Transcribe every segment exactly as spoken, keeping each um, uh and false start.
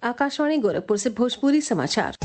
आकाशवाणी गोरखपुर से भोजपुरी समाचार।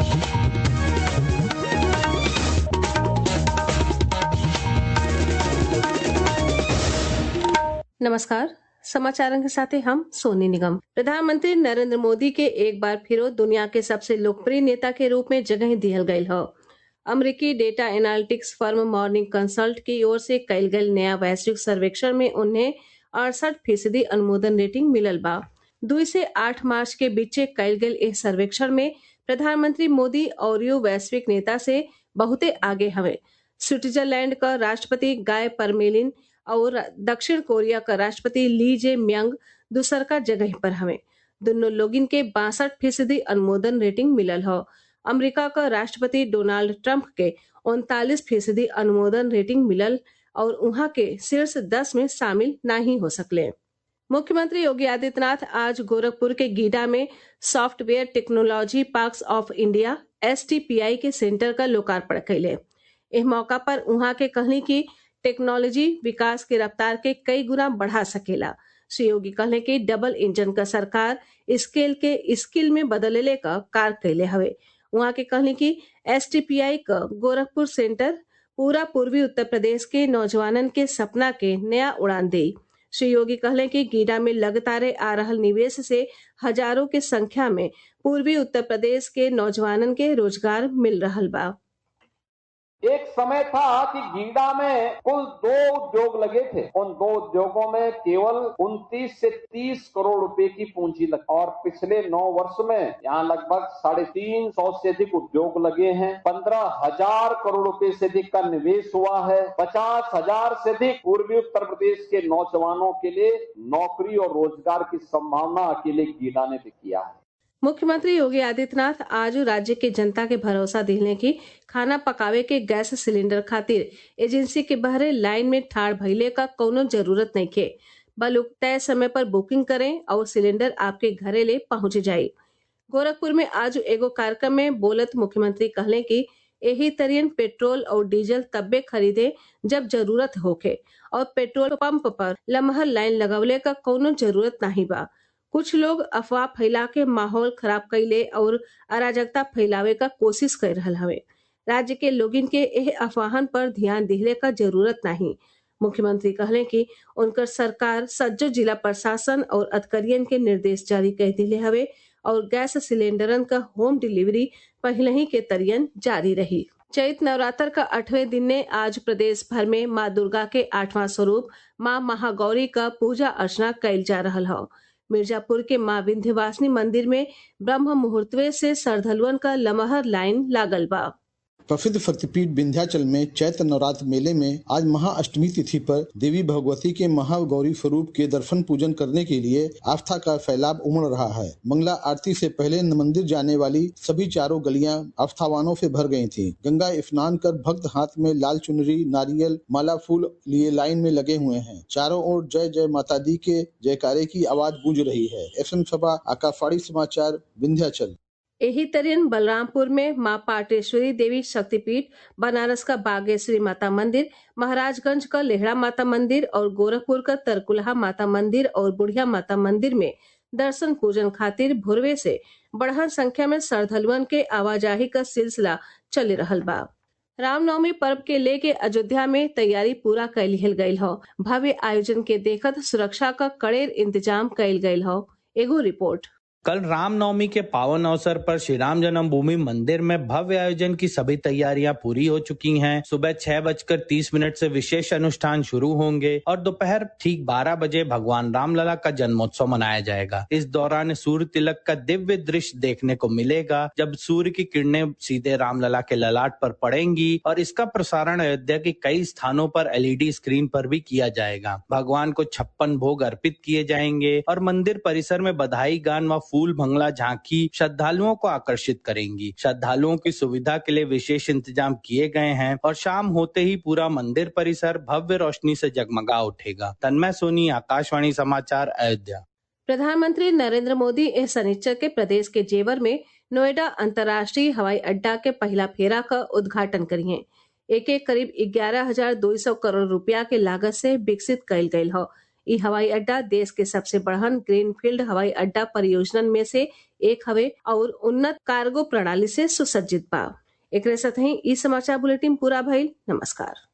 नमस्कार, समाचारों के साथ हम सोनी निगम। प्रधानमंत्री नरेंद्र मोदी के एक बार फिर दुनिया के सबसे लोकप्रिय नेता के रूप में जगह दिहल गयल है। अमेरिकी data analytics firm Morning Consult की ओर से कयल गयल नया वैश्विक सर्वेक्षण में उन्हें अड़सठ फीसदी अनुमोदन रेटिंग मिलल बा। दुई से आठ मार्च के बीच कयल गयल इस सर्वेक्षण में प्रधानमंत्री मोदी और यू वैश्विक नेता से बहुते आगे हवे। स्विट्जरलैंड का राष्ट्रपति गाय परमेलिन और दक्षिण कोरिया का राष्ट्रपति ली जे म्यांग दूसर का जगह पर हवे। दोनों लोगिन के बासठ फीसदी अनुमोदन रेटिंग मिलल है। अमेरिका का राष्ट्रपति डोनाल्ड ट्रंप के उनतालीस फीसदी अनुमोदन रेटिंग मिलल और वहां के शीर्ष दस में शामिल नहीं हो सकले। मुख्यमंत्री योगी आदित्यनाथ आज गोरखपुर के गीडा में software technology parks of India S T P I के सेंटर का लोकार्पण कैले। इस मौका पर वहां के कहनी की टेक्नोलॉजी विकास के रफ्तार के कई गुना बढ़ा सकेला। श्री योगी कहले कि डबल इंजन का सरकार स्केल के स्किल में बदलले का कार्य कैले हवे। वहां के कहले कि एस टी पी आई का गोरखपुर सेंटर पूरा पूर्वी उत्तर प्रदेश के नौजवानन के सपना के नया उड़ान दे। श्री योगी कहले कि गीडा में लगातार आ रहल निवेश से हजारों के संख्या में पूर्वी उत्तर प्रदेश के नौजवानन के रोजगार मिल रहल बा। एक समय था कि गीडा में कुल दो उद्योग लगे थे। उन दो उद्योगों में केवल उनतीस से तीस करोड़ रुपए की पूंजी लगी और पिछले नौ वर्ष में यहाँ लगभग साढ़े तीन सौ से अधिक उद्योग लगे हैं। पंद्रह हजार करोड़ रुपए से अधिक का निवेश हुआ है। पचास हजार से अधिक पूर्वी उत्तर प्रदेश के नौजवानों के लिए नौकरी और रोजगार की संभावना अकेले गीडा ने किया है। मुख्यमंत्री योगी आदित्यनाथ आज राज्य के जनता के भरोसा दिलने की खाना पकावे के गैस सिलेंडर खातिर एजेंसी के बहरे लाइन में ठाड़ भइले का कोनो जरूरत नहीं के, बल्कि तय समय पर बुकिंग करें और सिलेंडर आपके घरे ले पहुंच जाये। गोरखपुर में आज एगो कार्यक्रम में बोलत मुख्यमंत्री कहले कि यही तरियन पेट्रोल और डीजल तब्बे खरीदे जब जरूरत होके और पेट्रोल पंप पर लम्हर लाइन लगवले का कोनो जरूरत नहीं बा। कुछ लोग अफवाह फैला के माहौल खराब कैले और अराजकता फैलावे का कोशिश कर रहा हवे। राज्य के लोगिन के यह अफवाहन पर ध्यान दिहले का जरूरत नहीं। मुख्यमंत्री कहले कि उनकर सरकार सज्जो जिला प्रशासन और अधिकारियन के निर्देश जारी कर दिले हवे और गैस सिलेंडरन का होम डिलीवरी पहले ही के तरियन जारी रही। चैत नवरात्र का आठवें दिन ने आज प्रदेश भर में माँ दुर्गा के आठवां स्वरूप माँ महागौरी का पूजा अर्चना कैल जा रहा है। मिर्जापुर के माँ विंध्यवासिनी मंदिर में ब्रह्म मुहूर्तवे से श्रद्धालुअन का लमहर लाइन लागल बा। प्रसिद्ध शक्तिपीठ विंध्याचल में चैत्र नवरात्र मेले में आज महाअष्टमी तिथि पर देवी भगवती के महागौरी स्वरूप के दर्शन पूजन करने के लिए आस्था का फैलाव उमड़ रहा है। मंगला आरती से पहले मंदिर जाने वाली सभी चारों गलियां आस्थावानों से भर गई थीं। गंगा स्नान कर भक्त हाथ में लाल चुनरी, नारियल, माला, फूल लिए लाइन में लगे हुए हैं। चारों ओर जय जय माता दी के जयकारे की आवाज गूंज रही है। एस एम सभा, आकाशवाणी समाचार, विंध्याचल। यही तरीन बलरामपुर में माँ पाटेश्वरी देवी शक्तिपीठ, बनारस का बागेश्वरी माता मंदिर, महाराजगंज का लेहड़ा माता मंदिर और गोरखपुर का तरकुलहा माता मंदिर और बुढ़िया माता मंदिर में दर्शन पूजन खातिर भोरवे से बढ़हन संख्या में श्रद्धालुअन के आवाजाही का सिलसिला चल रहल बा। रामनवमी पर्व के लेके अयोध्या में तैयारी पूरा कर लिहल गयल हो। भव्य आयोजन के देखत सुरक्षा का कड़े इंतजाम कयल गयल हो। एगो रिपोर्ट। कल रामनवमी के पावन अवसर पर श्री राम जन्मभूमि मंदिर में भव्य आयोजन की सभी तैयारियां पूरी हो चुकी हैं। सुबह छह बजकर तीस मिनट से विशेष अनुष्ठान शुरू होंगे और दोपहर ठीक बारह बजे भगवान रामलला का जन्मोत्सव मनाया जाएगा। इस दौरान सूर्य तिलक का दिव्य दृश्य देखने को मिलेगा, जब सूर्य की किरणें सीधे रामलला के ललाट पर पड़ेंगी और इसका प्रसारण अयोध्या के कई स्थानों पर एल ई डी स्क्रीन पर भी किया जाएगा। भगवान को छप्पन भोग अर्पित किए जाएंगे और मंदिर परिसर में बधाई गान व फूल भंगला झांकी श्रद्धालुओं को आकर्षित करेंगी। श्रद्धालुओं की सुविधा के लिए विशेष इंतजाम किए गए हैं और शाम होते ही पूरा मंदिर परिसर भव्य रोशनी से जगमगा उठेगा। तन्मय सोनी, आकाशवाणी समाचार, अयोध्या। प्रधानमंत्री नरेंद्र मोदी इस शनिचर के प्रदेश के जेवर में नोएडा अंतर्राष्ट्रीय हवाई अड्डा के पहला फेरा का उद्घाटन करिए। एक एक करीब ग्यारह हजार दो सौ करोड़ रुपया के लागत से विकसित कयल गयल हो। ई हवाई अड्डा देश के सबसे बड़हन ग्रीनफील्ड हवाई अड्डा परियोजनन में से एक हवे और उन्नत कार्गो प्रणाली से सुसज्जित बा। एकरे साथ ही ई समाचार बुलेटिन पूरा भइल। नमस्कार।